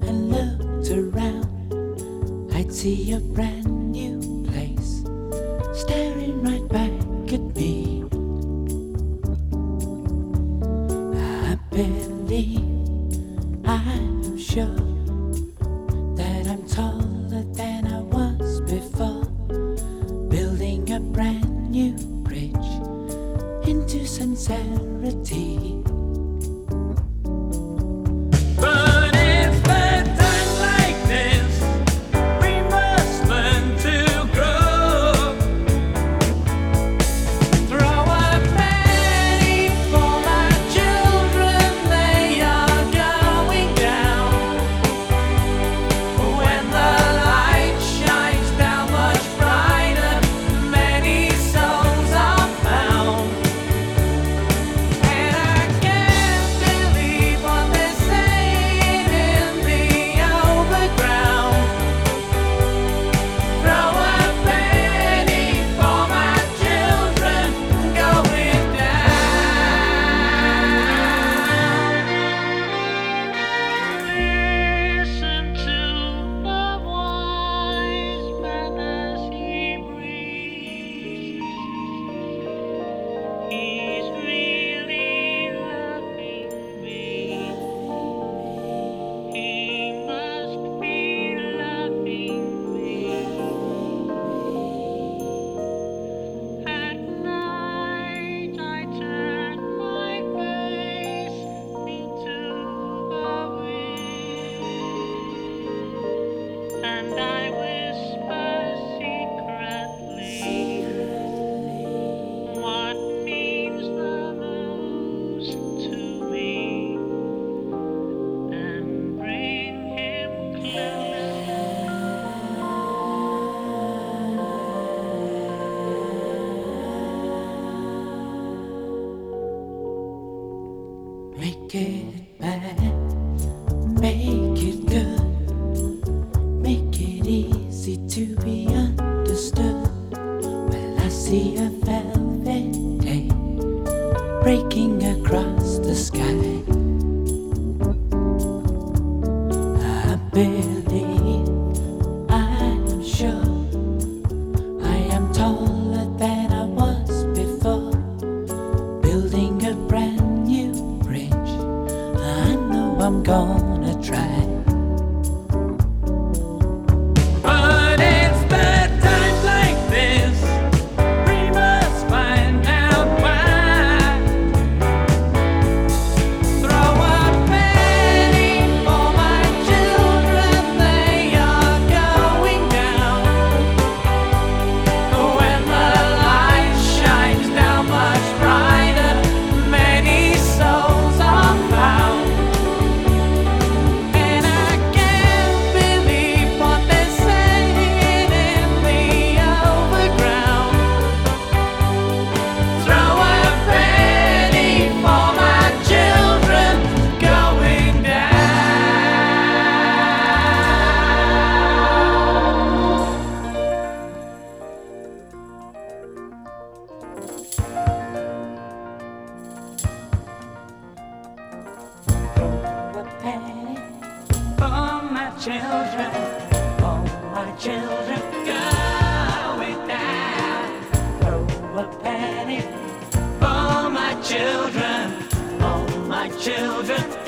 and looked around, I'd see a brand new place staring right back at me. I believe, I'm sure that I'm taller than I was before, building a brand new bridge into sincerity. Make it bad, make it good, make it easy to be understood. Well, I see a velvet day breaking across the sky. I believe, I'm sure, I am taller than I was before, building a brand new bridge. I know I'm gonna try. But it's bad times like this, we must find out why. Throw a penny for my children, they are going down. When the light shines down much brighter, many souls are found. And I can't believe what they're saying in the overground. Throw a penny for my children going down. Throw a penny for my children, for my children going down. Throw a penny for my children, for my children